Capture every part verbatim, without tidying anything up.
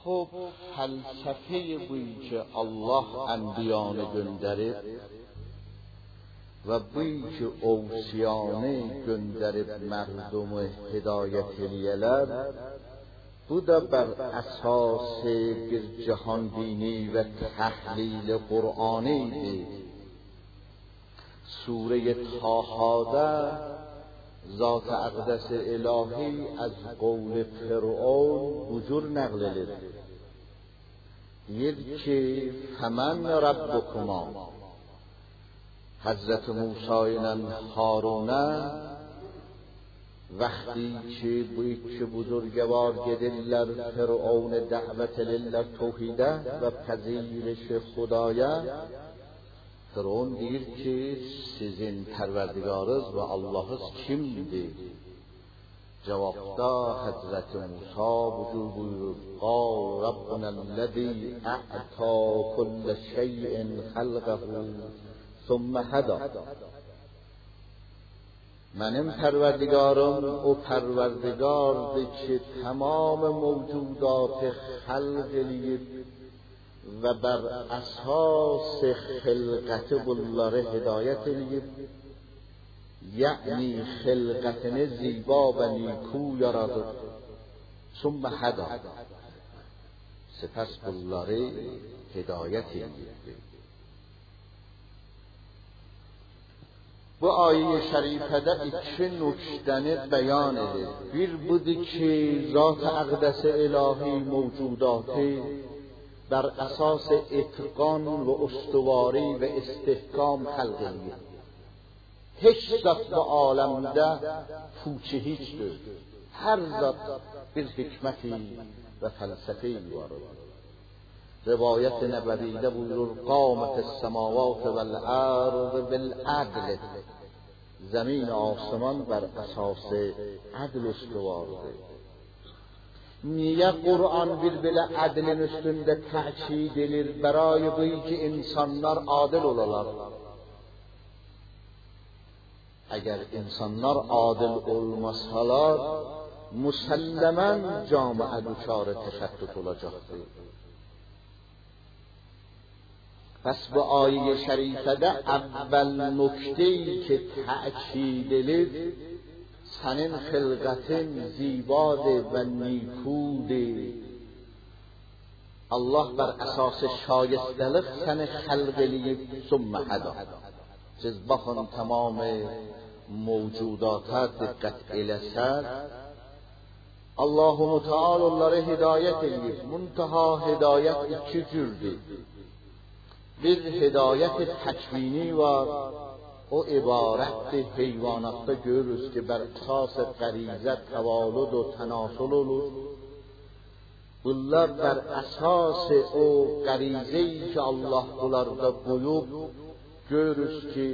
خب فلسفه بوی که الله انبیانه گندرib و بوی که اوسیانه گندرib مردم هدایت لیلر بوده بر اساس bir جهان بینی و تحلیل قرآنی دی. سوره طه ذات اقدس الهی از قول فرعون بجور نقل لد ید که فمن ربکما حضرت موسی اینن هارونه وقتی که بوی که بزرگوار گدلر فرعون دعوت لله توحیده و پذیرش خدایه فرعون دیر که sizin پروردگارız و اللهız kimdi؟ Cevapta Hazreti Musa bucur buyurur: قال ربنا الذي اعطى كل شيء خلقه ثم هدى. Mənim pərverdigarım o pərverdigardır ki tamam mevcudatı xalq eləyib və bər əsas xilqəti bunları hidayət eləyib, yəni xilqətini ziba və niku yaradır. ثم هدى. Səpəs bunları hidayət eləyib. Bu ayə şərifədə iki nöqtəni bəyan edir. Bir budur ki, zat-ı əqdəs ilahi mevcudatı bər əsas etiqan və ustavari və istihkam xəlq eləyir. Heç zat bu aləmdə puçi hiçdir. Hər zat bir hikməti və fəlsəfi var. Rivayət nəbəvidə buyurur: قامت السماوات والارض بالعدل. زمین آسمان بر اساس عدل استوارdır. Niye Kur'an bir böyle adilin üstünde ta'kid edilir? Berayı bu ki insanlar adil olalar. Eğer insanlar adil olmasalar, musallemen camiye düşar teşettüt olacaktır. Pes bu ayet-i şerifede evvel nokteyi ki ta'kid edilir, senin xilqətin zibadır və nikudur. Allah bər əsası şayestəlik səni xəlq eləyib sümmə hədə. Siz baxın tamam mevcudata diqqət eləsəz, Allah-u Teala onları hidayət eləyib. Muntaha hidayət iki cürdür. Bir hidayət təkvini var. O ibarətdir, heyvanatda görürüz ki, bər əsas qərizə, təvalud və tənasül olur. Bunlar bər əsas o qərizəyi ki, Allah bunlarda qoyub, görürüz ki,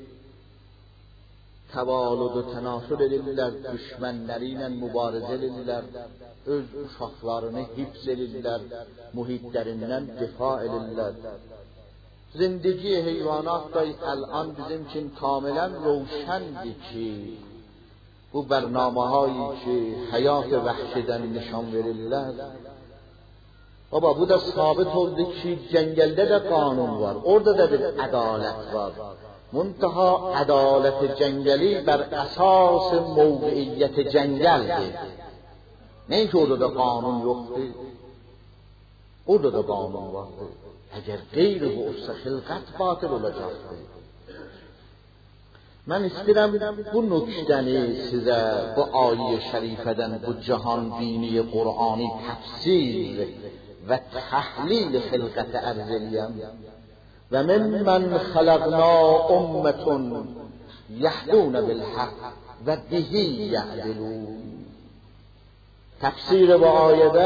təvalud və tənasül edirlər, düşmənləri ilə mübarizə edirlər, öz uşaqlarını hifz edirlər, mühitlərindən difa edirlər. زندگی حیوانات da الان bizim için kamilen روشنdir ki bu برنامه‌هایی که حیات وحشیden nişan verirler. Baba bu da sabit oldu ki cengelde de kanun var. Orada da bir adalet var. Muntaha adalet cengeli bər əsas mevqiyyət cengeldir. Ne ki orada da kanun yoktur. Orada da kanun vardır. Eğer qeyri bu olsa xilqət batıl olacaqdır. Mən istəyirəm bu nöqtəni sizə bu ayə şərifədən bu cahan dini Qur'ani təfsir və təhlil xilqəti ərz eləyəm. Və mimmen xalaqna ummetun yahdun bil haqq və bihi ya'dilun. Təfsir bu ayədə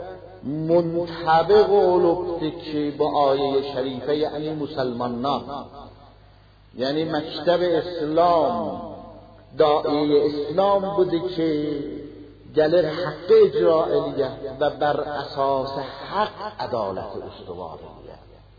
منطبق olubdur ki bu ayet-i şerife yani Müslümanlar yani mekteb İslam da'i İslam budur ki gelir hakkı icra edilir ve bər əsas hak adaleti üstüvar edilir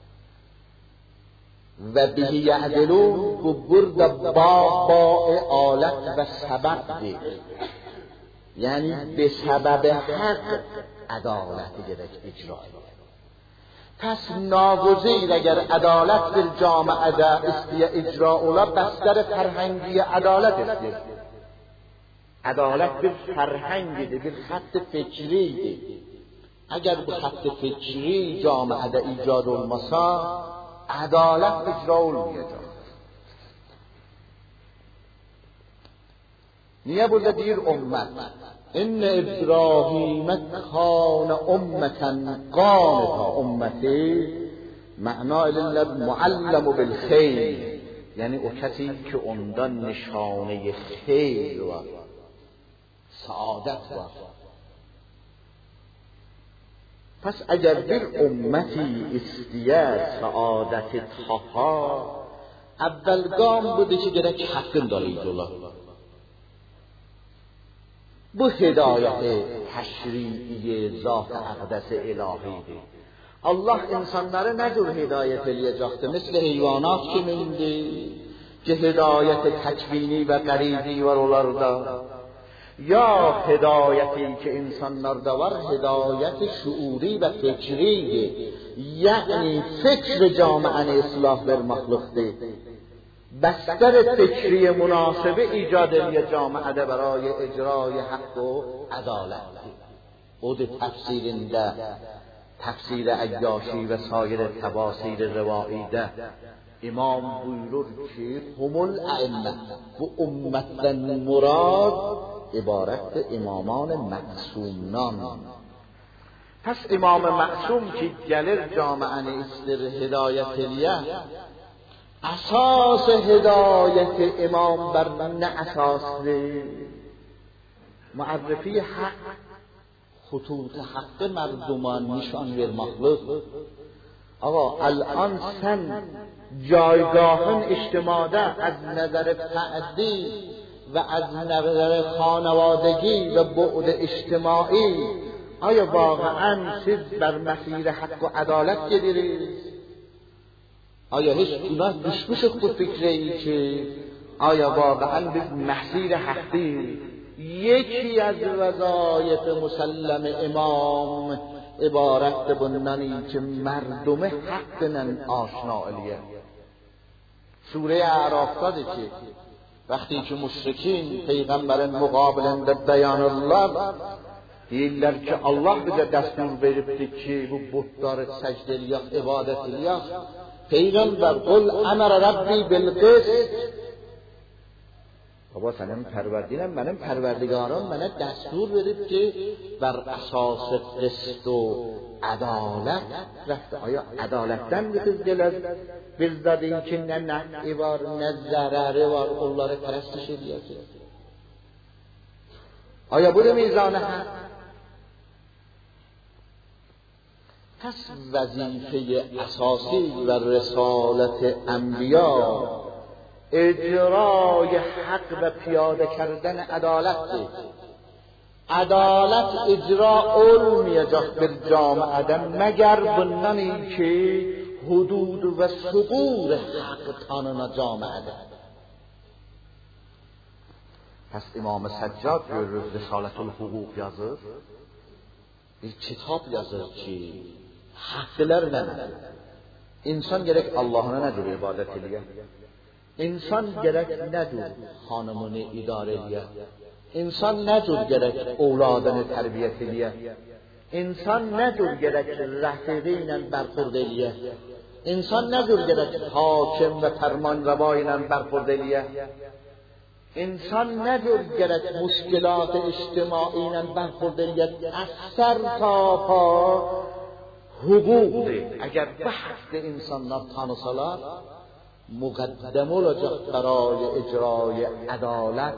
ve bihi ya'dilun bu burada ba ba alet ve sebepdir yani be sebebe hak عدالت گرک اجرا. پس ناگزیر اگر عدالت در جامعه ده استی اجرا اولا بستر فرهنگی عدالت استی. عدالت بر فرهنگی ده، بر خط فکری ده. اگر به خط فکری جامعه ده ایجاد المسا عدالت اجرا اول میجا. نیه بوده دیر امت ان ابراهیم کان امتا قانتا. امتی معنای لله معلم بالخیر، یعنی او کسی که اندان نشانه خیر و سعادت و. پس اگر در امتی استیه سعادت تها اول گام بوده که گرک حقن داره ایدولا bu hidayeti təşri'i zat-ı əqdəs ilahidir. Allah insanları nə cür hidayət eləyəcəkdir? Misli heyvanat kimindir ki hidayət-i təkvini və qərizi var onlarda. Ya hidayəti ki insanlarda var hidayət-i şuuri və fikridir. Yəni fikr camiəni islah verməklikdir. بستر فکری مناسب ایجاد یه جامعه برای اجرای حق و عدالت. او ده تفسیرنده تفسیر عیاشی و سایر تفاسیر روایی ده امام بuyurur ki همول ائمه bu ummetten murad ibaret imaman معصومان. پس امام معصوم که gelir جامعه استر هدایت الیه اساس هدایت امام بر نه اساس معرفی حق خطوط حق مردمان نشان vermeklik. آقا الان سن جایگاهن اجتماعی از نظر فردی و از نظر خانوادگی و بعد اجتماعی آیا واقعا سید بر مسیر حق و عدالت گیرید؟ آیا هیچ گناه دشمش خود فکره ای که آیا واقعا به مسیر حقی یکی از وظایف مسلم امام عبارت بندنی که مردم حقنن آشنا الیه. سوره اعراف داده که وقتی که مشرکین پیغمبر مقابلند بیان الله دیلر که الله bize دستور veripti ki bu butları secdeliyak, ibadet eliyak. پیغمبر قل امر ربی بالقسط. بابا سنم پروردینم منم پروردگارم منم دستور بدید که بر اساس قسط و عدالت رفته. آیا عدالتن بسید دلت بزدادین که نه نفعی var نه ضرری var onları پرستش ediyecek. آیا بوده میزان حق؟ پس وظیفه اساسی و رسالت انبیا اجرای حق و پیاده کردن عدالت. عدالت اجرا اول میجاست در جامعه مگر بنانی که حدود و ثغور حق تاننا جامعه. پس امام سجاد در رسالت الحقوق yazır. Bir kitap yazır ki haqqlar nədir? İnsan gerek Allah'ına nədir ibadət edir? İnsan gerek nədir hanımını idarə edir? İnsan nədir gerek evladını tərbiyyət edir? İnsan nədir gerek rəfiqi ilə bərxurd edir? İnsan nədir gerek hakim və fərmanrəva ilə bərxurd edir? انسان ندور گرد مشکلات اجتماعی نن برخورد اید از سر تا پا حقوق ده. اگر بحث انسانlar tanısalar مقدم olacak برای اجرای عدالت.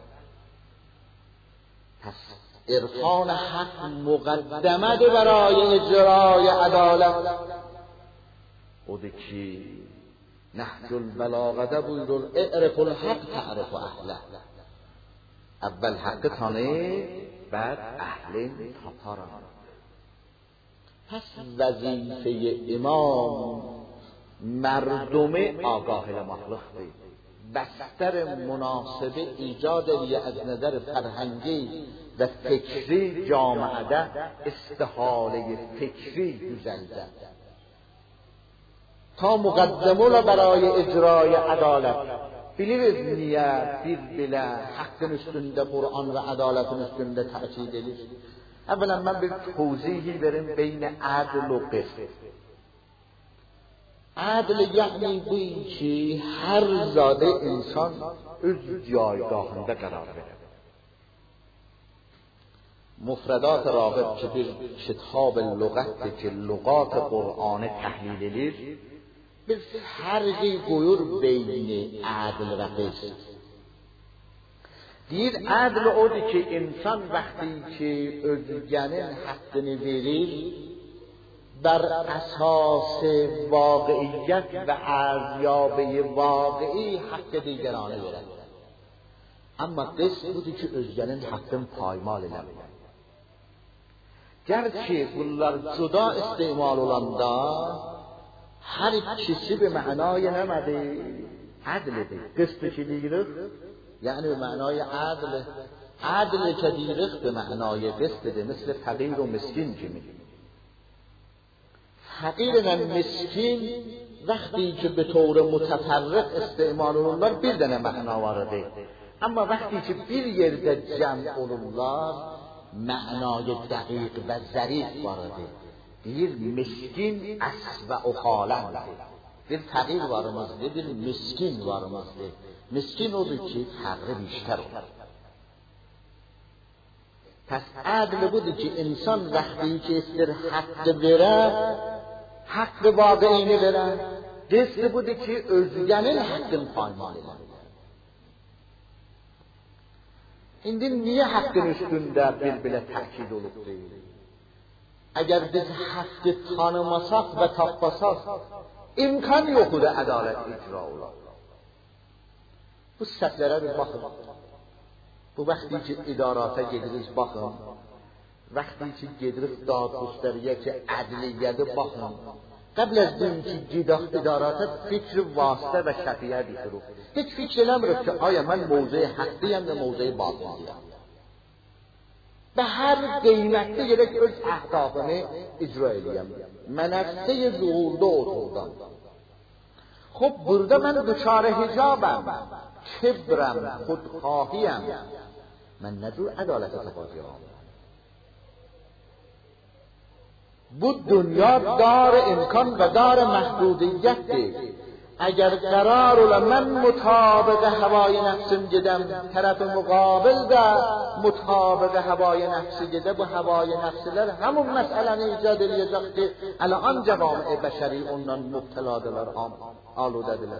پس عرفان حق مقدمه برای اجرای عدالت. او ده کی نهج البلاغه buyurur اعرف الحق تعرف اهله. اول حق تانی بعد اهل تطارن. پس وظیفه امام مردم آگاه مخلوق بستر مناسب ایجاد از نظر فرهنگی و فکری جامعه استحاله فکری düzeldi. تا مقدمه برای اجرای عدالت biliriz niye bir belə haqqın üstündə Qur'an və adalətin üstündə təkid edilir. Əvvələn mən bir tövzihi verim beynə adl və qist. Adl yəni bu ki, hər zadə insan öz caygahında qərar verir. Mufradat Rağib ki bir kitab lüğətdir ki, lüğat Qur'anı təhlil edir. Bir fərqi qoyur beyni adl və qist. Deyir, adl odur ki, insan vaxtı ki, özgənin haqqını verir, bər əsas vaqiyyət və əzyabı vaqi'i haqqı digəranə verər. Amma qist budur ki, özgənin haqqını paymal eləmir. Gerçi bunlar cüda istimal olanda her ikisi bir manaya nemedi, adlidir. Qıstı ki deyirik, yani bir manaya adl, adl ki deyirik bir manaya qıstidir. Misli faqir و miskin kimi. Faqir و miskin vaqti ki به طور متفرق استعمال olurlar bir dənə məna vardır. Amma vaqti ki bir yerdə cəm olurlar, mənaya dəqiq və zərif vardır. Bir miskin əsvə o xaləndir. Bir fəqir varımızdır, bir miskin varımızdır. Miskin odur ki, fəqri بیشتر olur. Pəs adl budur ki, insan vaxtı ki istir haqqı verər, haqqı vaqiini verər. Qist budur ki, özgənin haqqını paymal edər. İndi niyə haqqın üstündə bir belə təkid olub deyil? Əgər biz haqqı tanımasaq və tapmasaq, imkan yoxdur ədalət icra olar. Bu səhvlərə bir baxın. Bu vaxtı ki, idarata gedirik, baxın. Vaxtı ki, gedirik dadgustəriyə ki, ədliyyədə baxın. Qəbl az din ki, gedək idarata fikri vasitə və şəfiyə bitirir. Heç fikr eləmirik ki, aya mən mövzuya haqqlıyam və mövzuya batılıyam. Və hər qiymətdə gerək öz əhdafını icra edəyəm. Mənəfsə-i zuhurda oturdum. Xub, burada mən duşar hicabəm, kibrəm, xudxahiyəm. Mən nə cür ədalətə tapacağım? Bu dünya dar imkan və dar məhdudiyətdir. Əgər qərar ola mən mutabıq havayı nəfsim gedəm, tərəf müqabil də mutabıq havayı nəfsi gedə, bu havayı nəfsilər həmun məsələni icad edəcək ki, ələn cəvami bəşəri ondan mübtəladırlar, aludədirlər.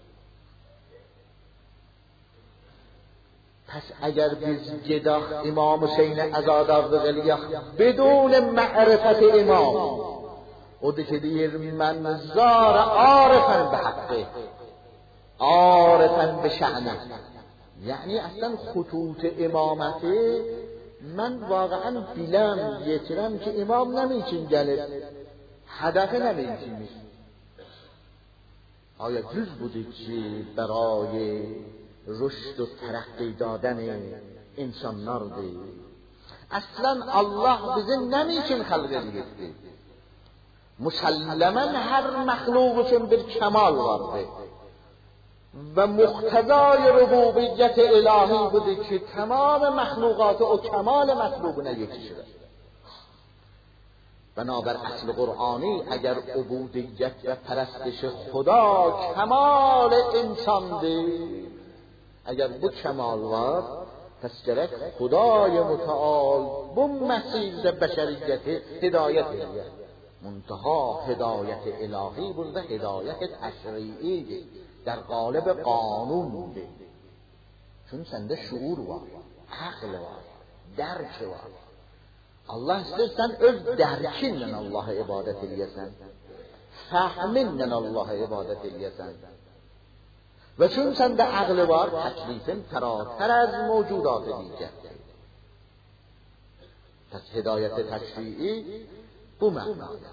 Pəs əgər biz gedək İmam Hüseyin əzadardıq eləyək, بدون معرفت imam, odur ki deyir, mən zar arifən bi haqqı, arifən bi şə'ni. Yəni, əslən xutut imaməti mən vaqəən biləm, yetirəm ki, imam nəmi için gəlir, hədəfi nəmi içinmiş. Aya düz budur ki, برای رشد و ترقی دادن insanlardır. Əslən Allah bizi nəmi için xəlq edildi? Müsəlləmən hər məxluq üçün bir kəmal vardır. Və muqtəzay rububiyyət ilahi budur ki, tamam məxluqatı o kəmal məxluquna yetişir. بنابر اصل قرآنی اگر عبودیت و پرستش خدا کمال انسانdır، اگر bu kemal var، پس gerek خدای متعال bu مسیر بشریت هدایت edir. منتها هدایت الهی burada هدایت تشریعیdir، در قالب قانونdir. Çünkü sende şuur var, akıl var, درک var. Allah istersen öz dərkinlə Allah'a ibadet eləyəsən, fəhminlə Allah'a ibadet eləyəsən. Və çünkü səndə ağlı var, təklifin fəratər az mevcudat digərdir. Pəs hidayət təşri'i bu mənada.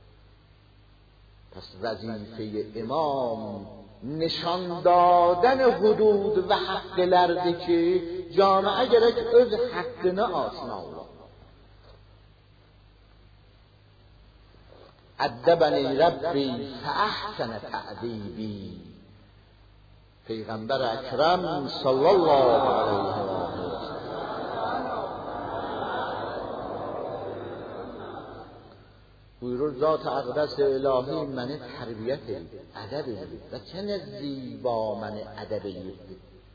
Pəs vəzifə imam nişan dadən hudud və haqqlərdir ki, Camiə gərək öz haqqını asna ola. Əddəbəni Rəbbi fəəhsənə tə'dibi. Peyğəmbər Əkrəm sallallahu aleyhi və səlləm buyurur, Zat-ı Əqdəs ilahi məni tərbiyyət edib, ədəb edib və çənə ziba məni ədəb edib.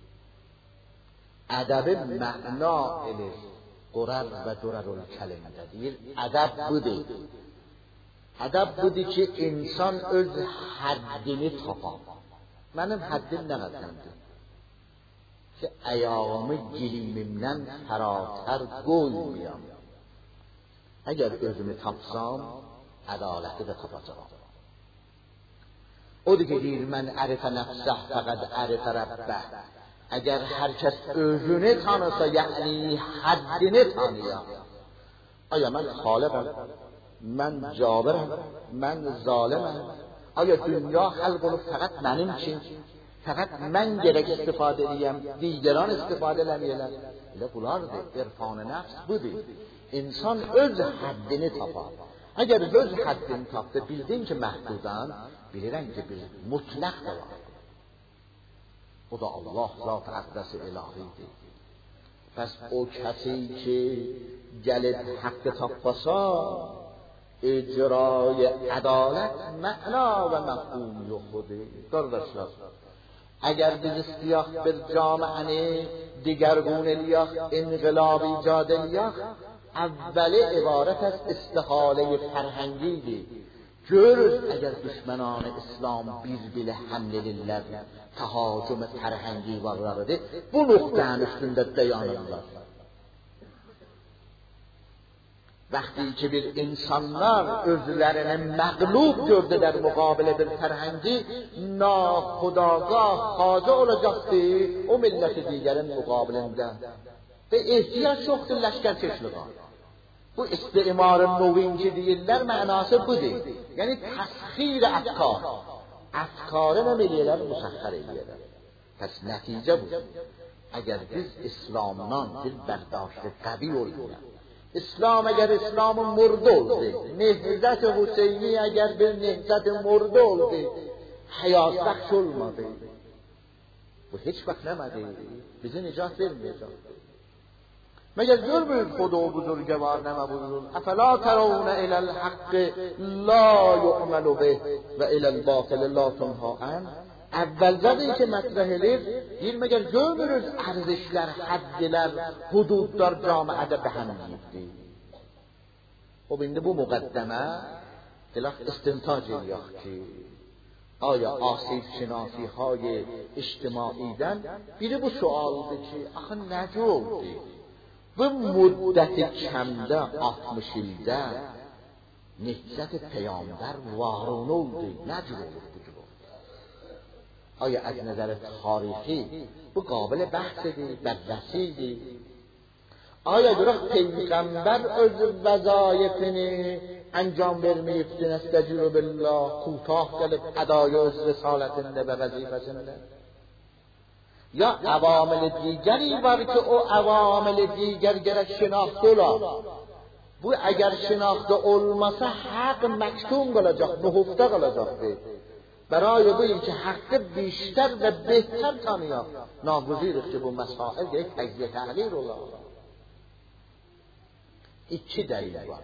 Ədəbi məna elir, qurar və durarul kəlimdə deyir, ədəb budur. Ədəb budur ki, insan öz həddini tapar. Mənim həddim nə qədərdir? Ki, əyağımı gilimimdən fəratər qoymayam. Əgər özümü tapsam, ədaləti də tapacağam. Odur ki, deyir, mən ərifə nəfsəh fəqəd ərifə rəbbəh. Əgər hər kəs özünü tanısa, yəni həddini tanıyam. Aya mən xaliqəm, mən cabirəm, mən zaliməm. Aya dünya xəlq olub fəqət mənim üçün, fəqət mən gərək istifadə edəyəm, digəran istifadə eləməyələr. Elə bunlardır, irfan-ı nəfs budur. İnsan öz həddini tapar. Əgər öz həddini tapdı, bildin ki, məhdudan, bilirəm ki, bir mutlaq da var. O da Allah Zat-ı Əqdəs ilahidir. Pəs o kəsi ki, gəlib haqqı tapbasa, icrای ədalət məna və məfhum yoxudur. Qardaşlar, اگر biz istiyaq bir camiəni digergون eliyaq, inqilab icad eliyaq, evveli ibaret از استحاله فرهنگیdir. Görürüz əgər düşmənanı İslam bir bilə həml edirlər, təhacüm fərhəngi varlarıdır. Bu nöqtənin üstündə dayanırlar. Vəqti ki bir insanlar özlərini məqlub gördülər müqabilə bir fərhəngi, naxudagah xacə olacaqdır o milləti digərin müqabilində. Və ehtiyac yoxdur ləşkər keçliğə. Bu istimarın novinci deyirlər, mənası budur. Yəni təsxir əfkar. Əfkarı nə eləyələr, müsəxxər eləyələr. Pəs nəticə budur. Əgər biz İslamdan bir bərdاشت qəvi oldular. İslam əgər İslamın murdu oldu, Nehzət-i Hüseyni əgər bir nehzət-i murdu oldu, həyat bəxş olmadı. Bu heç vaxt nəmədi, bizi nicat verməyəcəkdir. مگر görmür خود و بزرگوار نما بزرگ افلا ترون الى الحق لا يعمل به و الى الباطل لا تنهى عنه. اول زدی که مطرح edir, deyir مگر görmürüz ارزشlər, həddlər, hududlar camiədə bəhəmliyibdir. O indi bu müqəddəmə dilaq istintac eləyək ki, آیا آسیب شناسی های اجتماعیdən biri bu sualdır ki, axı necə oldu? Bu müddəti kəmdə altmış ildə Nehzət-i Peyğəmbər varun oldu. Necə olur bu cür oldu? Aya az nəzər tarixi bu qabil bəhs edir, bərrəsidir. Aya görək Peyğəmbər öz vəzayətini انجام verməyibdir, nəstəciru billah, kutah gəlib ədaya öz risalətində və vəzifəsində. یا عوامل دیگری var که o عوامل دیگر gerek şinaxta olar. Bu eğer şinaxta olmasa hak mektum kalacak, nühufta kalacaktır. برای bu ki hakkı بیشتر ve بهتر tanıyaq. Nagüziriz ki bu mesail یک tecziye tahlil olar. İki delil var.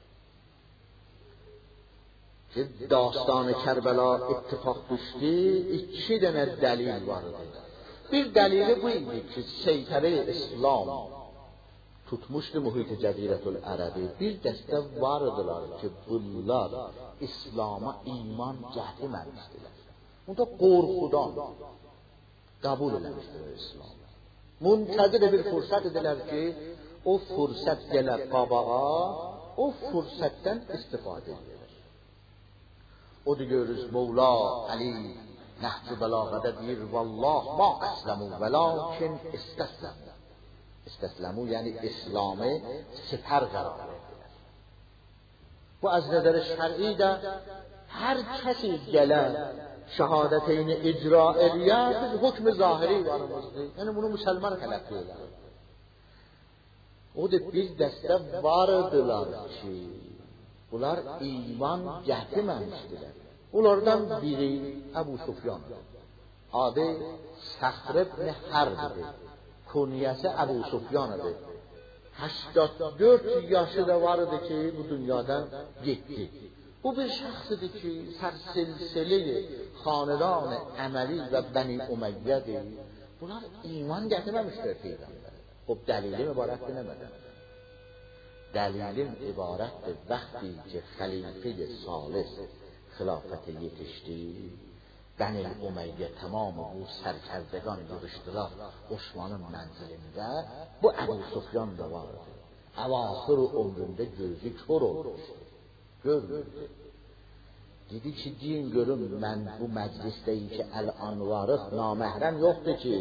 Ki dastان Kerbela ittifak düştü, iki tane delil vardı. Bir dəlili bu idi ki, seytəri İslam tutmuşdu mühit-i Cəzirətül Ərəbi. Bir dəstə vardılar ki, bunlar İslam'a iman gətirməmişdilər. Bunda qorxudan qəbul eləmişdir İslam. Muntəzir bir fürsət edilər ki, o fürsət gələr qabağa, o fürsətdən istifadə edilir. O da görürüz Mevla Ali Nəhc-i Bəlağədə deyir, Vallah ma əsləmu vəlakin istəsləmu. İstəsləmu, yəni İslamı sipər qərar edirlər. Bu az nəzər şər'i də hər kəsi gələr şahadeteyni icra ediyor, biz hükmü zahiri varımızdır. Yani bunu Müslüman tələb O da bir dəstə vardılar ki, bunlar iman gətirməmişdilər. Bunlardan biri Əbu Sufyan. Adı Səxr ibn Hərbidir. Kunyəsi Əbu Sufyanıdır. هشتاد و دو yaşı da vardı ki bu dünyadan gitti. Bu bir şəxsidir ki, sərsilsili xanedan əməli və Bəni Uməyyədir. Bunlar iman gətirməmişdir Peyğəmbər. خب دلیل عبارت نمیده. دلیل عبارت وقتی که خلیفه ثالث خلافت یکشتی بنی امیه تمام او سرکردگان گذاشتلا عثمانın mənzilində bu Əbu Sufyan da vardı. Əvaxır ömründə gözü kör olmuş. Görmürdü. Dedi ki, deyin görüm mən bu məclisdəyim ki, əl-an varıq, naməhrəm yoxdur ki.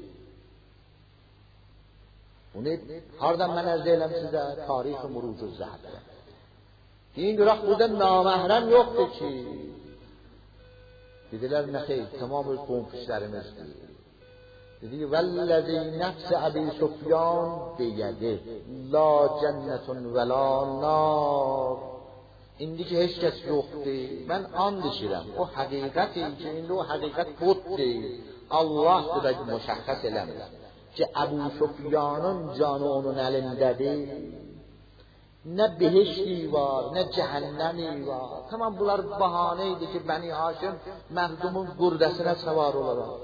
Bunu hardan mən ərz eyləm sizə? Tarix-i Muruc-u Zəhbə. Deyin görək, burada naməhrəm yoxdur ki. Dedilər, nə xeyr, tamam öz qonfişlərimizdir. Dedi ki, vəlləzi nəfs-i Əbi Sufyan deyədir, la cənnətun və la nar. İndi ki, heç kəs yoxdur, mən and içirəm. O həqiqəti ki, indi o həqiqət buddur. Allah da müşəxəs eləmir ki, Əbu Sufyanın canı onun əlindədir. Nə behişti var, nə cəhənnəmi var. Tamam, bunlar bahane idi ki, Bəni Haşim məxdumun qurdəsinə səvar olaraq.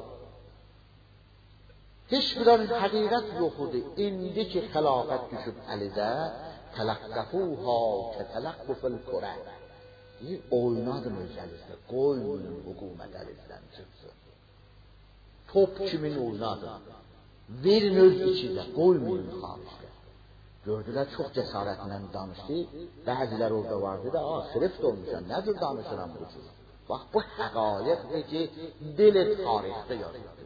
Heç bir həqiqət yox idi. İndi ki, xilafət düşüb əlidə, tələqqəfuha kətələqqufil qurə. Oynadın özəlinizdə, qoymayın hükümət əlinizdən çıxsın. Top kimin oynadın? Verin öz içində, qoymayın xaricdə. Gördülər, çox cəsarətlə danışdı. Bəzilər orada vardı da, ah, xirift olmuşan, nədir danışıram bu cür? Bax, bu həqaiqdir ki, dili tarixdə yazıldı.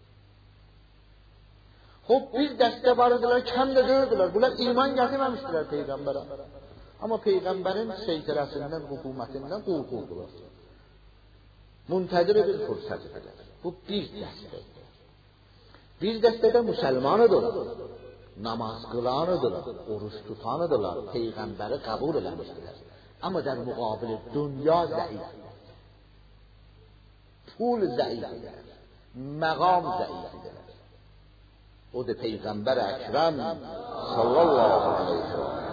Xob, bir dəstə vardılar, kəm də gördülər. Bunlar iman gətirməmişdilər Peyğəmbərə. Amma Peyğəmbərin seytirəsindən, hükumətindən qorxurdular. Müntədir bir fürsət edilər. Bu bir dəstədir. Bir dəstədə müsəlmanıdırlar. Namaz qılanıdırlar, oruç tutanıdırlar, Peyğəmbəri qəbul eləmişdilər. Amma در مقابل dünya zəifdir. Pul zəifdir. Məqam zəifdir. O da Peyğəmbər Əkrəm sallallahu aleyhi ve sellem.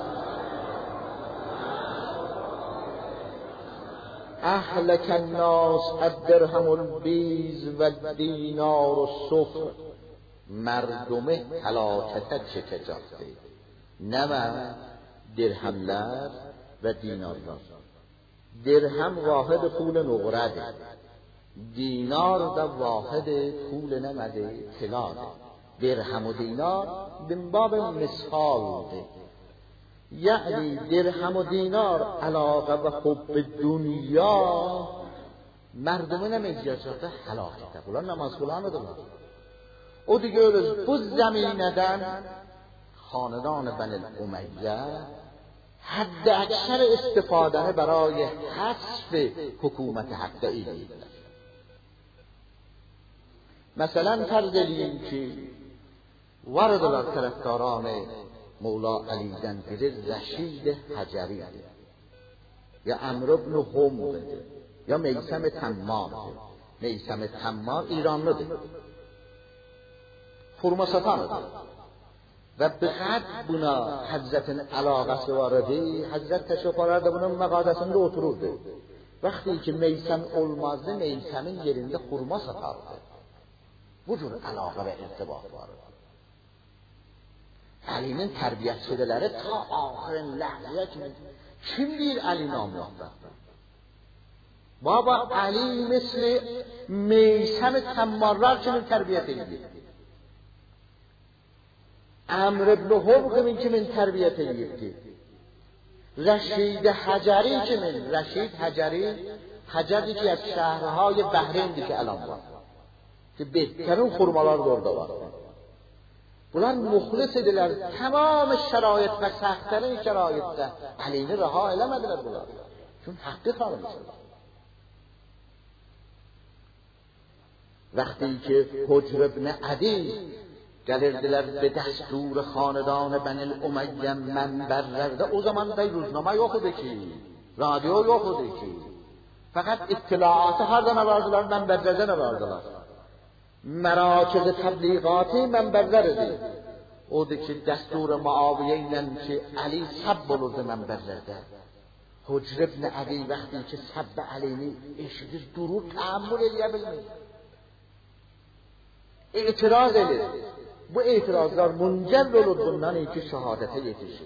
Əhləkən nas əd-dirhəmul biz və dinarus sufr. Merdumه هلاکت çəkəcəkdir. Nə var? Dirhəmlər və dinarlar. Dirhəm vahid pul nqrədir. Dinar da vahid pul nəmədir? Tiladır. Dirhəm و dinar bin bab مثالdır. یعنی dirhəm و dinar علاقه و حب دنیا مردمه نمیگذاشته هلاکته. Bunlar namaz qılanıdırlar. O da görürüz, bu zəminədən xanədan Bəni Umeyyə hədd əksər istifadəni برای حذف حکومت حقdə edirlər. Məsələn, tərz edeyim ki, vardılar tərəfdaran Mevla Əlidən biri Rəşid Həcəridir, ya Əmr ibn Humrdir, ya Meysəm Təmmardır. Meysəm Təmmar İranlıdır. Xurma satanıdır. Və bəxət buna Həzrətin əlaqəsi var idi. Həzrət təşrif alardı, bunun məqadəsində otururdu. Vaxtı ki, Meysəm olmazdı, Meysəmin yerində xurma satardı. Bu cür əlaqə və irtibat var. Əlinin tərbiyəçiləri ta axırın ləhziyə kimi kim bir Əli namlıqda? Baba, Əli misli Meysəm Təmmarlar kimi tərbiyyət edir. Əmr ibn Hum kimin tərbiyyət edirdi? Rəşid Həcəri kimin? Rəşid Həcəri, Həcəri ki, az şəhərهای Bəhreyindir ki, ələn var. Ki, behterین xurmalar da orada var. Bunlar muxlis idilər. Tamam şərait və səxtərin şəraitdə əlini rəha eləmədilər bunlar. Çünki haqqı xanımsınlar. وقتی که حجر ابن عدی گلردلر به دستور خاندان بنی الامیه منبر رده، او زمان در روزنامه یا خوده کی رادیو یا خوده کی فقط اطلاعات هر زمان راردلر منبر رده نراردلر مراکز تبلیغاتی منبر رده او ده که دستور معاویه اینن که علی سب بلوز منبر رده. حجر ابن عدی وقتی که سب علی اشتر درود تعمل الیه بلمی اعتراض الیه bu etirazlar muncer olur bundan iki şehadete yetişir.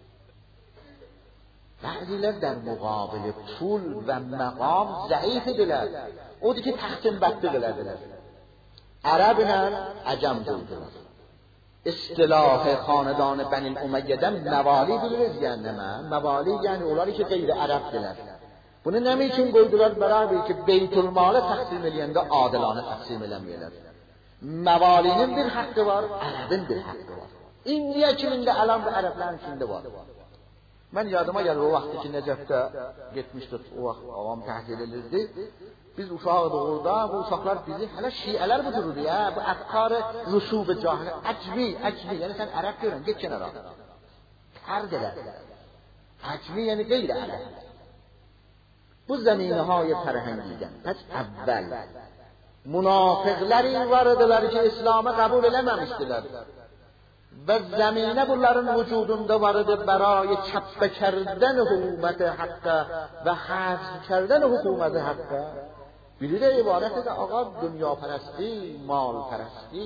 Bazılar der muqabil pul ve maqam zayıf ediler. O da ki tahkim battı ediler. Arabla acam duydular. İstilah xanedan Beni Umayye'den mevali biliriz yani ne? Mevali yani onları ki gayri Arap'diler. Bunu ne için koydular beraber ki Beytül Mal'e taksim edilende adilane taksim edilmiyorlar. Mevalinin bir hakkı var, Arap'ın bir hakkı var. İndiye kiminde alam ve Arapların içinde var. Ben yadıma gelir o vakti ki Necef'te gitmiştik, o vakti avam tahsil edildi. Biz uşağı doğurda, bu uşaklar bizi, hele Şiiler bu dururdu ya, bu efkarı rusub-ı cahili, acmi, acmi, yani sen Arap görün, git kenara. Terk eder. Acmi yani gayri Arap. Bu zeminehâ-i ferhengiden, pes evvel. Münafıkları vardılar ki İslam'ı kabul edememiştiler. Ve zemine bunların vücudunda vardı برای çap کردن حکومت حقا ve حذف کردن حکومت حقا. Biri de ibaret de آقا دنیا پرستی، مال پرستی.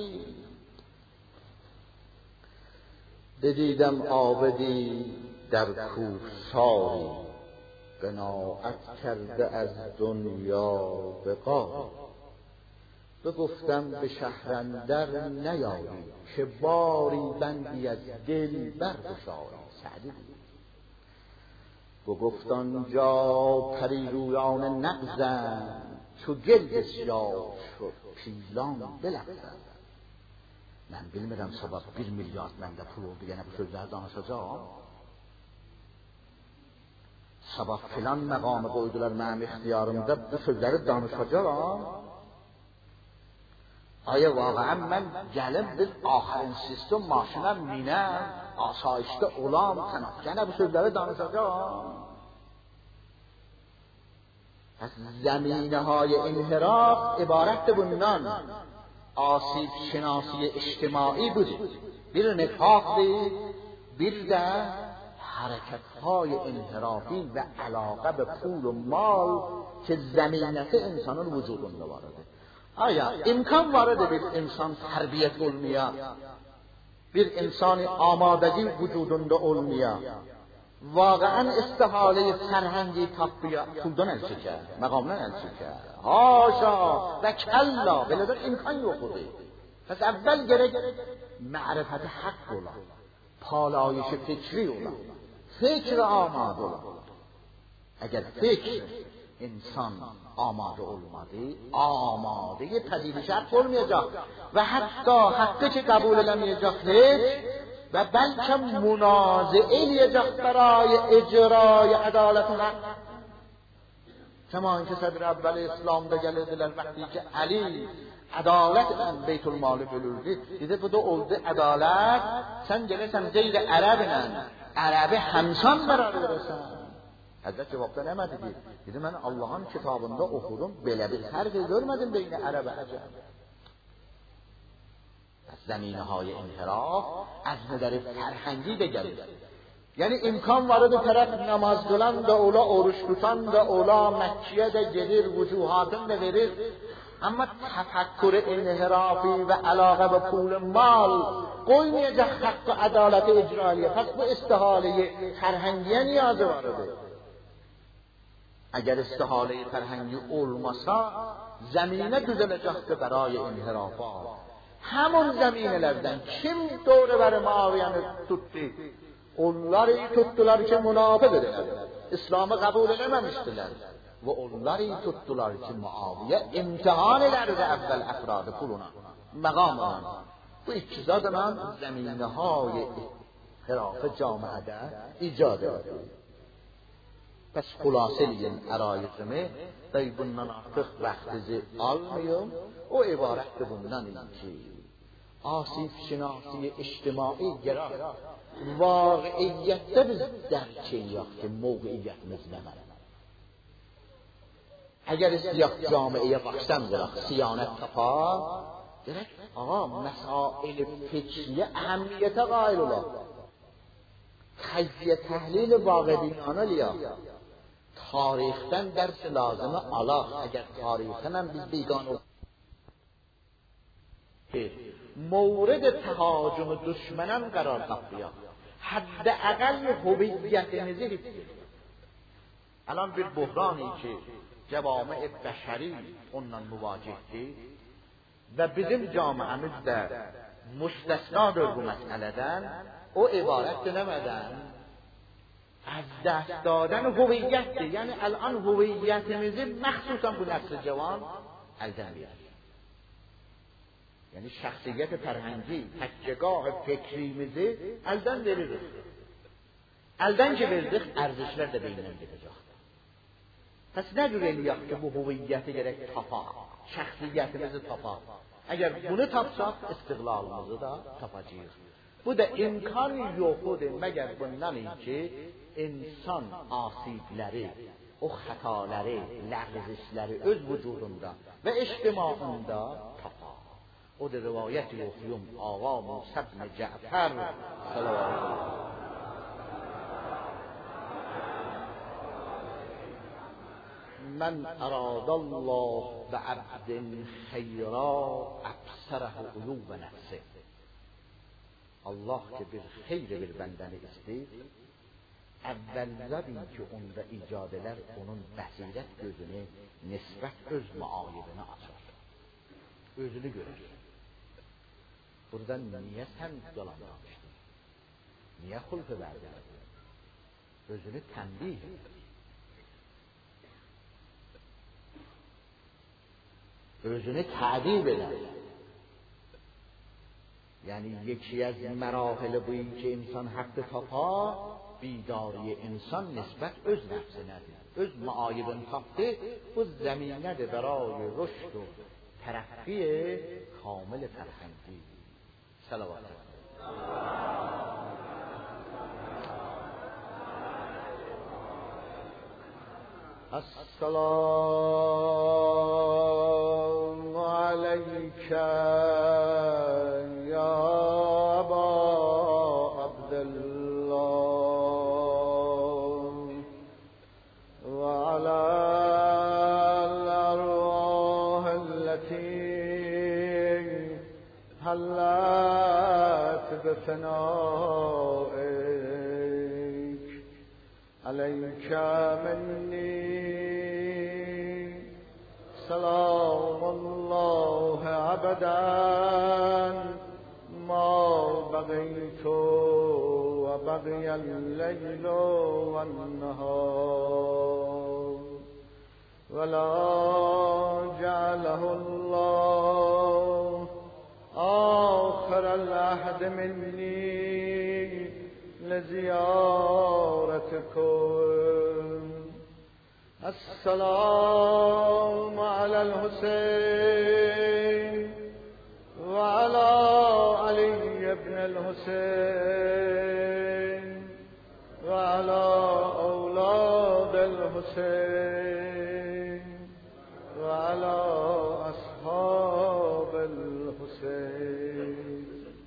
دیدم عابدی در کوهساری قناعت کرده از دنیا بقای. بگفتم به شهرندر نیایی که باری بندی از دل برگشایی. سعدی بگفت آنجا پریرویان نغزند چو گل بسیار شد پیلان بلغزند. من bilmirəm sabah bir milyard məndə pul oldu yenə bu sözləri danışacağım. Sabah filan məqamı qoydular mənim ixtiyarımda bu sözləri danışacağım. آیا واقعا من gəlib biz آخرین sistem maşına minəm, asayişdə olam, tənəkkənə bu sözləri danışacağım. Pes zeminehâ-i inhiraf ibarətdir bundan. Asib şinasi اجتماعی بود. Bir nifaqdır, bir də hərəkətهای inhirafi və əlaqə به pul و mal که زمینəti insanın vücudunda vardır. آیا امکان وارد bir insan tərbiyət olmaya, bir insani amadəgi vücudunda olmaya, واقعا استحاله فرهنگی tapıya puldan el çəkər, məqamdan el çəkər. Haşa və kəlla, belədir imkan yoxdur. Pes əvvəl gərək ma'rifət haqq ola, palayış fikri ola, fikr amad ola. Əgər fikr insan آماده olmadı, آماده پذیرش حق olmayacak ve hatta hakkı ki kabul edemeyecek ve belki münazaa edecek برای اجرای عدالت حق. Kema ki sadr evvel İslam'da gelirdiler vakti ki Ali adaletle Beytül Mal'ı bölürdü. Dedi bu da oldu adalet. Sen gelirsen gayri Arabla, Arabi hamsan beraber verirsen. Hazret cevapta ne dedi? Dedi ben Allah'ın kitabında okudum, böyle bir fark görmedim beyni Arab ve Acem. Zeminehâ-i inhiraf az نظر فرهنگی de gelir. Yani imkan vardı taraf namaz kılan da ola, oruç tutan da ola, Mekke'ye de gelir, vücuhatın da verir. Ama tefekkür inhirafi ve alaka ve pul mal koymayacak hakkı adaleti icraiye. Pes bu istihaleyi فرهنگیه niyazı vardı. اگر استحاله فرهنگی olmasa zemine düzelecekti برای انحرافات. همون زمینlerden kim doğru ver Muaviye'ni tuttu? Onları tuttular ki münafık ediler. İslam'ı kabul edememiştiler. Ve onları tuttular ki Muaviye imtihan ederdi evvel efradı puluna, megamına. Bu iki zaten zeminehâ-i inhiraf camiada icat etti. Bəs xülasə eləyən ərayizimi dəy bundan artıq vaxtınızı almıyım. O ibarətdir bundan ki, asif şinasi ictimai gərar vaqiiyyətdə biz dərk eləyək ki, mövqiyyətimiz nədir. Əgər istəyək camiəyə baxsam qıraq, siyanət tapar, deyək, ağa, məsail fikriyə əhəmiyyətə qail olaq. Xəziyyə təhlil vaqibinanə eləyək. Tarixdən dərs lazımı alaq. Əgər tarixdən biz بیگانه مورد تهاجم دشمنان قرار تاپیaq. حداقل هویتimizi حفظ edək. الان bir بحرانی ki cəvamə bəşəri onunla müvacihdir və bizim camiəmiz də müstəsnadır bu məsələdən. O ibarətdir nəmədən? از دست دادن هویتdir. یعنی الان هویتimizi مخصوصا bu نسل جوان elden verir. Yani şəxsiyyət fərhəngi, təkkəgah fikrimizi elden veririz. Elden ki verdik, ərzişlər də beyindən gedəcəkdir. Pəs nə cür eləyək ki, bu hüviyyəti gərək tapaq, şəxsiyyətimizi tapaq. Əgər bunu tapsaq, istiqlalımızı da tapacağıq. Bu da imkan yoxudur, məgər bundan ki, insan asibləri, o xətaları, ləğzişləri öz vücudunda və ictimaında tapar. O da rivayət yoxuyum, Ağa Musa ibn Cəfər sallallahu من أراد الله بعبد خيرا أبصره عیوب نفسه. Allah ki bir xeyr bir bəndəni istəyir, əvvəllərin ki onda icad elər, onun bəsirət gözünü nisbət öz müayibini açar. Özünü görür. Buradan niyə sən yalan danışdın? Niyə xulfı verdin? Özünü tənbih edir. Özünü tədib eder. یعنی یکی از مراحل بویی که انسان حق تپا بیداری انسان نسبت öz nefsinedir. Öz معایبن tapdı, bu زمینه برای رشد و ترقی کامل فرهنگی. صلوات السلام علیک بفنائك عليك مني سلام الله أبدا ما بقيت وبقي الليل والنهار ولا جعله الله آخر العهد مني لزيارتكم. السلام على الحسين وعلى علي بن الحسين وعلى أولاد الحسين وعلى أصحاب الحسين.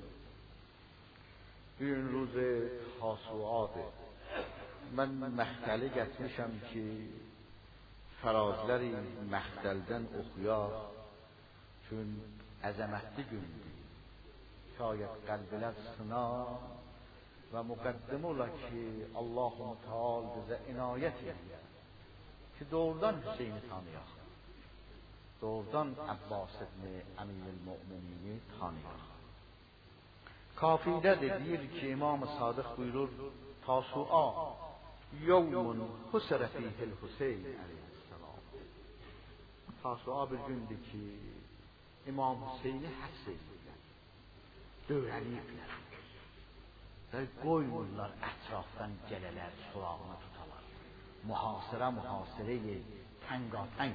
این روز تاسوعاته. من مختلی گتmişəm ki fərazləri məxtəldən oxuyaq. Çün əzəmətli gündür. Şayət qəlblər sınar və müqəddimə ola ki Allah-u Teala bizə inayət edir ki doğrudan Hüseyni tanıyaq. Doğrudan Abbas ibn Əmir-ül-Mü'minini tanıyaq. Kafirdə deyir ki İmam-ı Sadıq buyurur Tasua yevmun husrə fihil Hüseyn aleyhisselam. Tasua bir gündür ki İmam Hüseyni həbs edirlər, dövrəliyiblər və qoymurlar ətrafdan gələlər, sulağını tutalar. محاصره محاصره تنگاتنگ.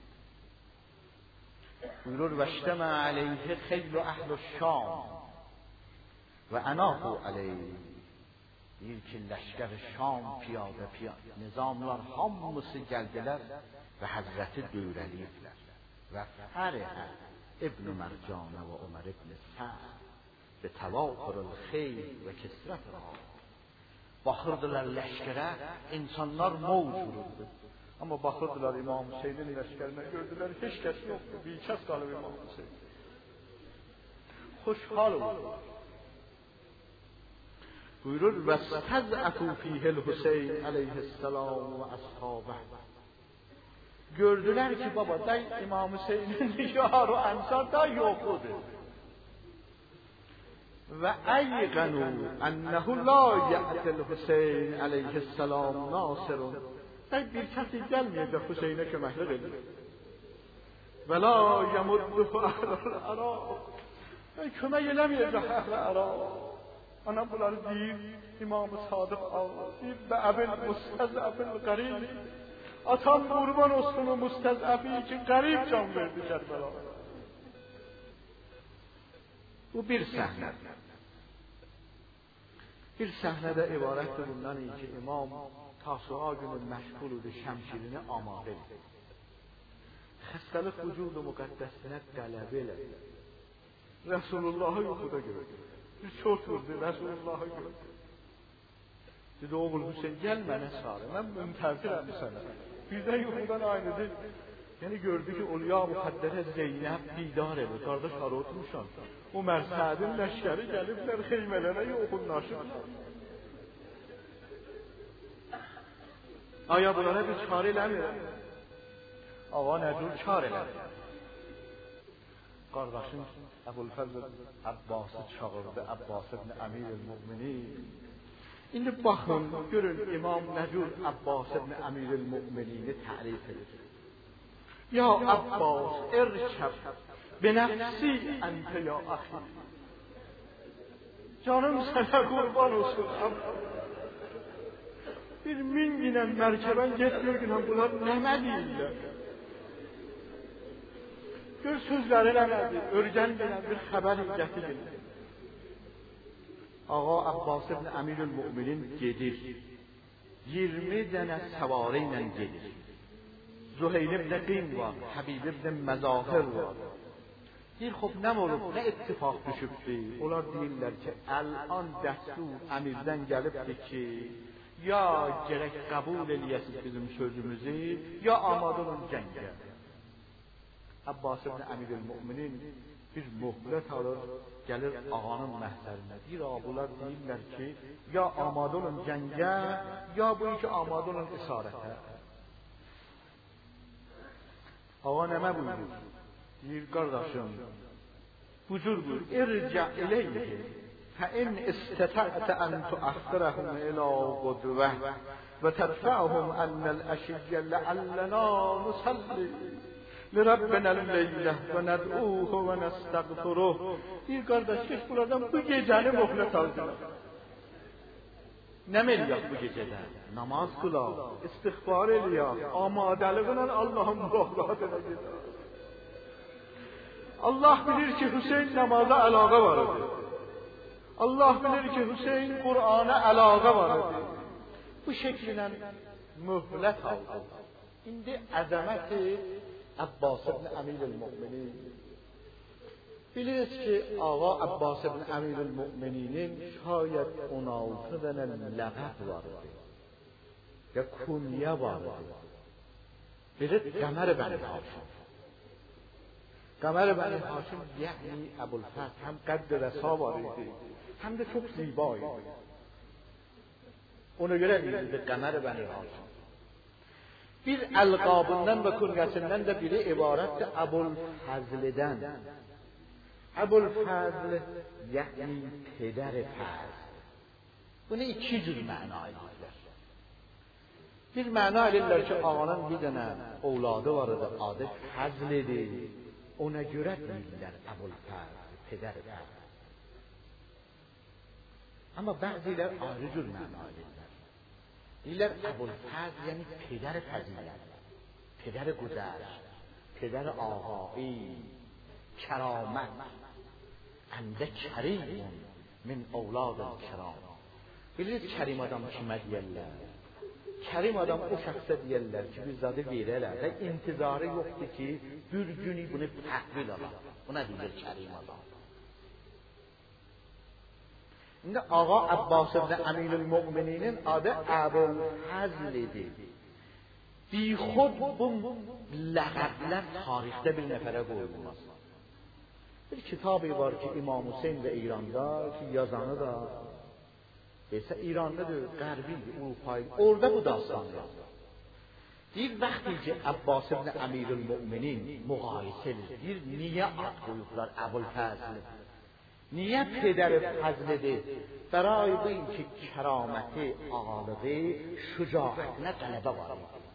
بيقولون واجتمع علیه خیل و اهل الشام و اناقوا علیه. deyir ki leşker Şam piyade piyade nizamlar hamısı geldiler ve Hazreti dövrəliyiblər ve Fərihə İbn Mərcanə ve Ömer İbn Sa'd ve təvafurul xeyl ve kesret rağ. Baxırdılar leşkerə, insanlar mevz vururdu. Ama baxırdılar İmam Hüseynin leşkerine, gördüler hiç kes yoktu. Bir kəs qalıb İmam Hüseyin. Xoşhal oldular. buyurur ve stez'afû fîhil Hüseyin aleyhisselam ve ashabeh. Gördüler ki baba da İmam Hüseyin'in yar ve ensar da yoktu. Ve eyqanû ennehu la ya'til Hüseyin aleyhisselam nasirun. Da bir kəs gəlməyəcək Hüseynə köməklik edir. Və la yamudduhu əhlul Əraq. Kömək eləməyəcək əhl-i Əraq. Ana bunları deyir, İmam-ı Sadık ağlar, deyir, bə'əbil müstəzəbil qarib. Atan qurban olsun o müstəzəfi ki, qarib can verdi Kərbəla. Bu bir səhnə. Bir səhnədə ibarətdir bundan ki, İmam Tasua günü məşğul idi, şəmşirini amadə edir. Xəstəlik vücudu müqəddəsinə qələbə elədi. Resulullah'ı yuxuda gördü. Bir çox vurdu, Resulullah'ı gördü. Dedi, oğul Hüseyin, gəl mənə sarı, mən müntəzirəm sənə. Birdən yuxudan aynıdır. Yəni gördü ki, Ulya Muhaddərə Zeynəb didar edir, qardaş hara oturmuşam. O Mərsədin ləşkəri gəliblər, xeymələrə yoxunlaşıblar. Aya bunlara bir çare eləmir. Ağa nəcür çare eləmir. Qardaşın Əbulfəzl Abbası çağırdı, Abbas ibn Əmir-el-Mu'minin. İndi baxın, görün İmam Nəcür Abbas ibn Əmir-el-Mu'minini tərif edir. Ya Abbas, erkəb, benəfsi əntə ya axi. Canım sənə qurban olsun Abbas. Bir min ginen mərkəbən getmir günən, bunlar nəmə deyirlər? Gör sözləri nəmədir, örgən gelen bir xəbər ilgəti gelir. Ağa Abbas ibn Əmir-ül-Mu'minin gedir. iyirmi dənə səvarı ilə gedir. Züheyl ibn Qim var, Habib ibn Məzahir var. Deyir, xop nə olub, nə ittifaq düşübdir? Onlar deyirlər ki, əl-an dəstur əmirdən gəlibdir ki, ya gerek kabul eləyəsiz bizim sözümüzü, ya amad olun cəngə. Abbas ibn Əmir-ül-Mu'minin bir möhlət alır, gəlir ağanın məhzərinə. Deyir, bunlar deyirlər ki, ya amad olun cəngə, ya bu iki amad olun isarətə. Ağa nəmə buyurur? Deyir, qardaşım, bucur buyur, ircə iləyhi. فإن استطعت أن تؤخرهم إلى غدوة وتدفعهم أن الأشياء لعلنا نصلي لربنا الليلة وندعوه ونستغفره. Bir kardeş ki buradan bu gecəni möhlət aldılar. Nə eləyək bu gecədə? Namaz qılaq, istiğfar eləyək, amadəliğinə Allah'ın möhlətine gedək. Allah bilir ki Hüseyin namaza əlaqə var idi. Allah bilir ki Hüseyin Kur'an'a əlaqə var idi. Bu şəkillə möhlət aldı. İndi əzəməti Abbas ibn Əmir-ül-Mu'minin. Bilirsiniz ki, ağa Abbas ibn Əmir-ül-Mu'mininin şayət on altı dənə ləqəb var idi. Ya kunyə var idi. Biri Qəmər bəni Haşim. Qəmər bəni Haşim yəni Əbulfəth həm qədd rəsa var idi. Hem de çok zibaydı. Ona göre bildi Qəmər bəni Haşim. Bir əlqabından ve kunyəsindən de biri ibarətdir Əbulfəzl'dən. Əbulfəzl yəni pedər-i fəzl. Bunu iki cür məna edirlər. Bir məna edirlər ki, ağanın bir dənə ovladı var idi, adı Fəzl idi. Ona göre deyirlər Əbulfəzl, pedər-i fəzl. Ama bəzilər ayrı cür məna edirlər. دیلر ابوالفضل یعنی پدر فضیلت، پدر گذشت، پدر آقایی، کرامت. انده کریم من اولاد الکرام. بلیدید کریم آدم کیمه دیلر؟ کریم آدم o şəxsə deyirlər ki, biz zadı verələr və intizarı yoxdur ki, bir günü bunu təhvil alaq. Buna deyilir Kərim adam. İndi Ağa Abbas ibn Əmirül-Mömininin adı Əbul-Fəzl idi. Bixud bu ləqəblər tarixdə bir nəfərə qoyulmaz. Bir kitabı var ki, İmam Hüseyin də İranda ki, yazanı da Esa İranlıdır, Qərbidir, Avropaydı. Orada bu dastan yazır. Deyir, vaxtı ki, Abbas ibn Əmirül-Möminin müqayisə edir, niyə ad qoyublar Əbul-Fəzl? Niyə pedər fəzlidir? Bəray bu ki, kəraməti, ağalığı, şücaətinə tələbə var.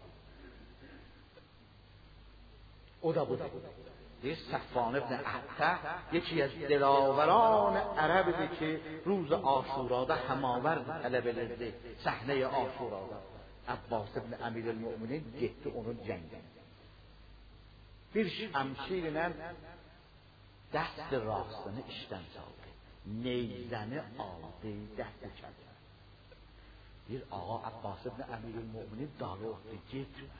O da budur. Deyir, Səffan ibn Əhtə yکی از دلاوران عربdir ki, روز آشورada həmavərd tələb edirdi səhnəyə Aşurada. Abbas ibn Əmirül-Möminin getdi onun cəngə. Bir şəmşirlə dəst rastını işdən saldı. Neyzəni aldı, dəsti çəkdi. Bir ağa Abbas ibn Əmirül-Möminin dağı oldu, getmə.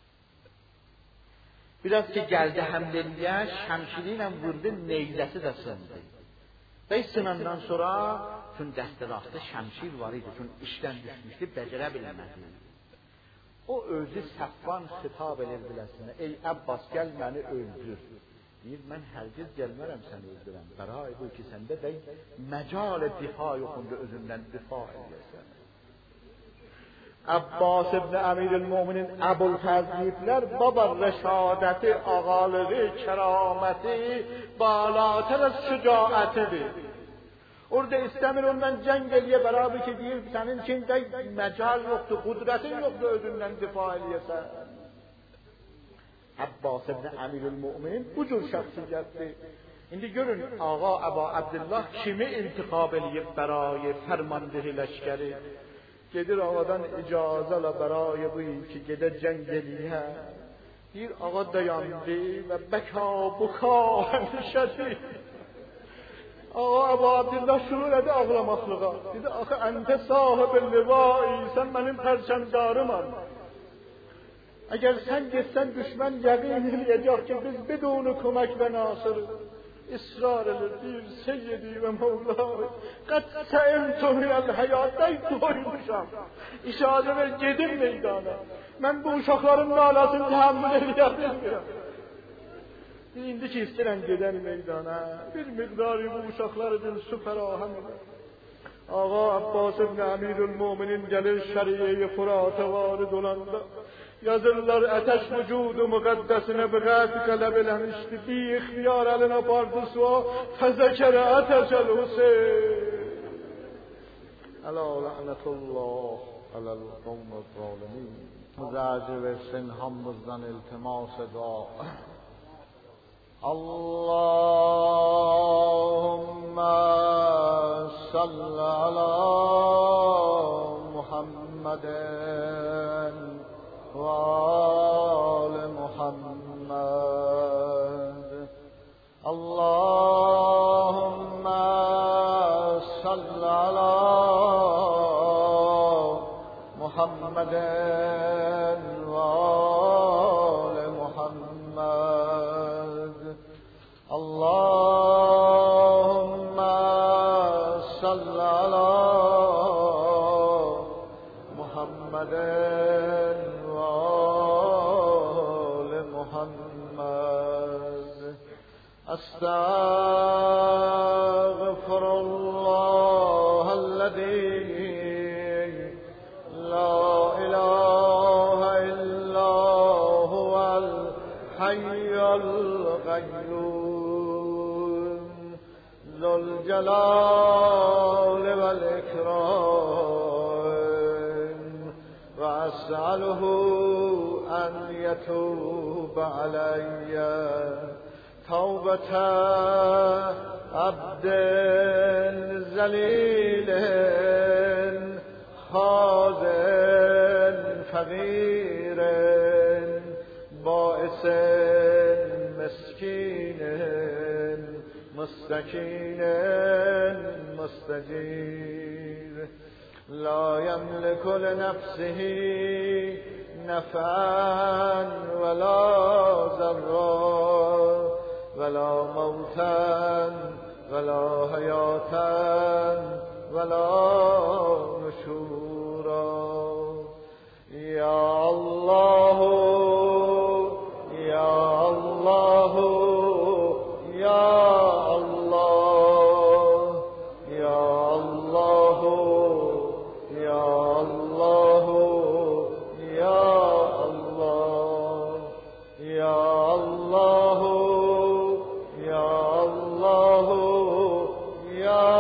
Biraz ki gəldi həmdəliyə, şəmşiri ilə vurdu, neyzəsi də sındı. Və sınandan sonra, çünkü dəstə rastı şəmşir var idi, çünkü işdən düşmüşdü, bəcərə bilmədi. O özü Səffan xitab edir biləsinə, ey Abbas, gəl məni öldür. Deyir, mən hərgiz gəlmərəm səni öldürəm. Bəray bu ki, səndə də məcal difa yoxundu, özündən difa edəsən. Abbas ibn Əmirül-Möminin Əbul-Fəzllər baba rəşadəti, ağalığı, kəraməti balatər az şücaətidir. Orada istəmir ondan cəng eləyə bərabər ki, deyir, sənin içində məcal yoxdur, qudrətin yoxdur, özündən difa eləyəsən. Abbas ibn Əmirül-Möminin bu cür şəxsiyyətdir. İndi görün, ağa Əba Abdullah kimi intiqab eləyib bərayı fərmandığı ləşkəri. Gedir ağadan icazələ bərayı bu ki, gedə cəng eləyə. Bir ağa dayandı və bəka buka həmişədir. Ağa Əba Abdullah şurur edə ağlamaqlığa. Dedi, axı, əntə sahib-i livai, sən mənim pərçəmdarımam. Əgər sən getsən düşmən yəqin eləyəcək ki, biz bidunu kömək və nasırı. İsrar edir, deyir, seyyidi və mevlay, qət səimtuhiyəl həyatday doymuşam. İşadə ver, gedim meydana. Mən bu uşaqların nalasını təhammül eləyə bilmirəm. İndi ki, istəyirəm gedən meydana, bir miqdarı bu uşaqlar üçün su fərahəm edir. Ağa Abbas ibn Əmirül-Möminin gəlir şəriyə-i Fıratə varid olanda, yazırlar ətəş vücudu müqəddəsinə biqət qələb eləmişdi. Bir ixtiyar əlin apardı suğa, fəzəkərə ətəşəl Hüseyin. Ələ lənətullah aləl qavmə zalimin. Müzəcə versin hamımızdan iltimas eda. Allahümmə salli alə Muhammedin وآل محمد اللهم صل على محمد وآل محمد اللهم صل على محمد أستغفر الله الذي لا إله إلا هو الحي القيوم ذو الجلال والإكرام وأسأله أن يتوب علي توبة عبد ذليل خازن فقیر باعث مسکین مستکین مستجیر لا یملک لنفسه نفعا ولا ضرا ولا موتا ولا حیاتا ولا نشورا یا الله یا الله یا الله یا الله یا الله یا الله یا الله یا الله یا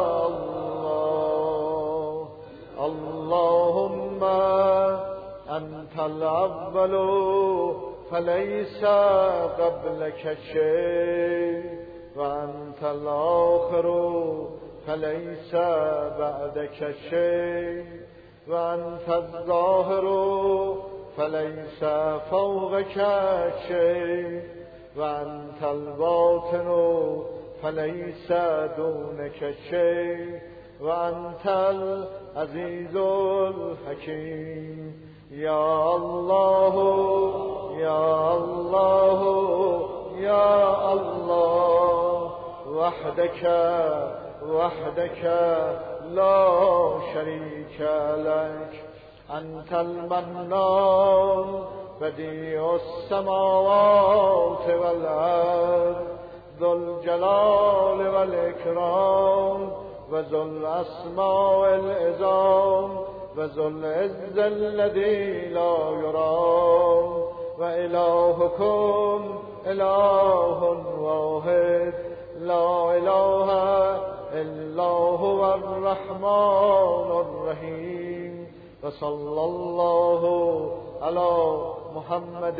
الله اللهم انت الاول فليس قبلك شيء وأنت الآخر فليس بعدك شيء وأنت الظاهر فليس فوقك شيء وأنت الباطن فليس دونك شيء وأنت العزيز الحكيم يا الله يا الله يا الله وحدك وحدك لا شريك لك أنت المنان بديع السماوات والأرض ذو الجلال والإكرام وذو الأسماء العظام وذو العز الذي لا يرام وإلهكم إله واحد لا إله إلا هو الرحمن الرحيم وصلى الله على محمد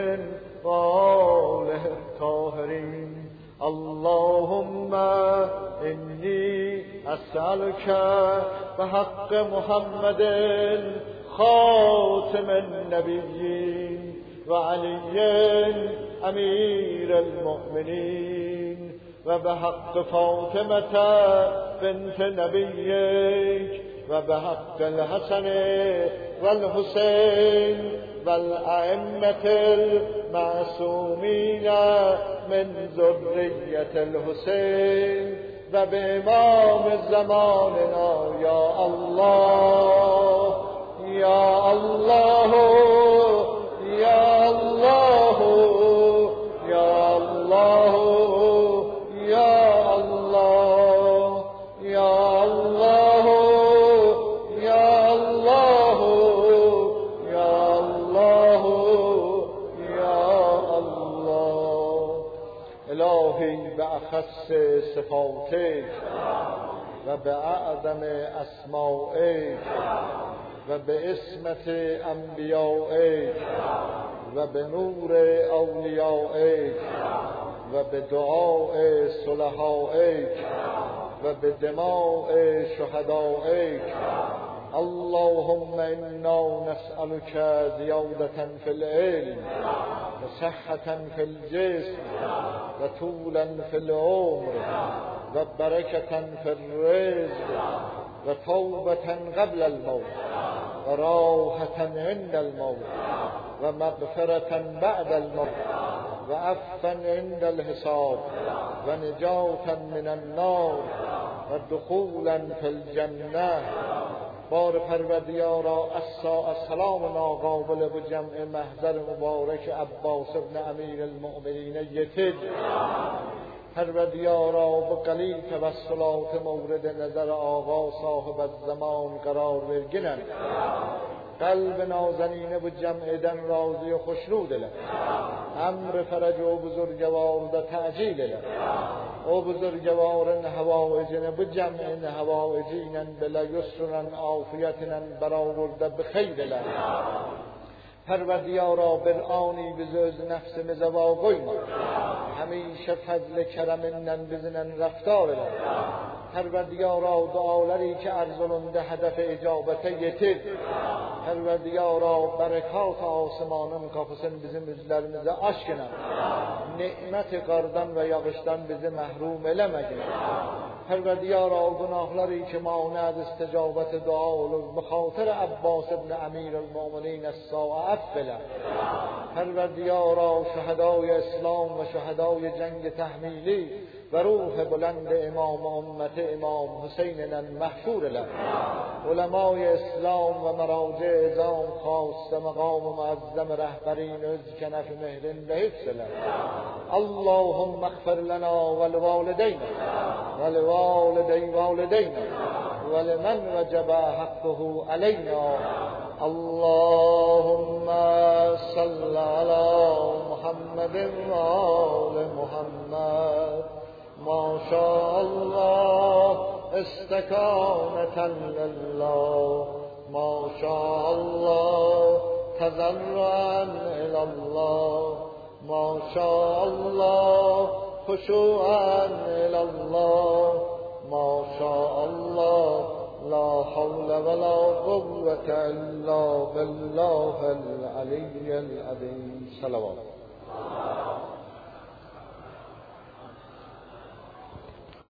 وآله الطاهرين اللهم إني أسألك بحق محمد خاتم النبيين وعلي أمير المؤمنين وبحق فاطمة بنت نبيك وبحق الحسن والحسين والأئمة المعصومين من ذرية الحسين وبإمام زماننا يا الله يا الله يا الله يا الله يا الله يا الله يا الله يا الله يا الله إلهي بأخص صفاتك وبأعظم أسمائك وباسمة أنبيائك وبنور أوليائك وبدعاء صلحائك وبدماء شهدائك اللهم إنا نسألك زيادة في العلم وصحة في الجسم وطولا في العمر وبركة في الرزق وتوبة قبل الموت وراحة عند الموت ومغفرة بعد الموت وعفا عند الحساب ونجاة من النار ودخولا في الجنة بار پروردگارا السلام ناقابل به جمع محضر مبارک عباس ابن امیر المؤمنین یتید پروردگارا به قلیل توسلات مورد نظر آقا صاحب الزمان قرار برگنن قلب نازنینه به جمع دن راضی و خوشنود لن امر فرج و بزرگوار ده تعجیل لن او بزرگوارن هوایجن به جمع هوایجینن بلا یسرن آفیتنن برآورده بخیر لن پروردگارا برآنی بزوز نفس مزوا قویما همیشه فضل کرمنن بزنن رفتار لن Perverdigara duaları ki arzulunda hedefe icabete yetir. Perverdigara berekat asmanın kapısını bizim üzerimize aşkına. Nimet-i kardan ve yağıştan bizi mehrum elemedin. Perverdigara günahları ki mağnad isticabet dua olur. Bıxatır Abbas ibn Amir el-Mu'minin es-sa'a affela. Perverdigara şehedai İslam ve şehedai cengi tahmili ve ruh bulend imam ümmeti imam Hüseyin'den mahşur ile. Ulemâ-i İslam ve meraci izam khas maqam muazzam rehberin öz kenef mehrinde hifzile. Allahümme ighfir lana ve livalideyna ve livalidey valideyna ve limen vecebe hakkuhu aleyna. Allahümme salli ala Muhammedin ve ali Muhammed. ما شاء الله استكانة لله ما شاء الله تضرعا إلى الله ما شاء الله خشوعا إلى الله ما شاء الله لا حول ولا قوة إلا بالله العلي العظيم صلوات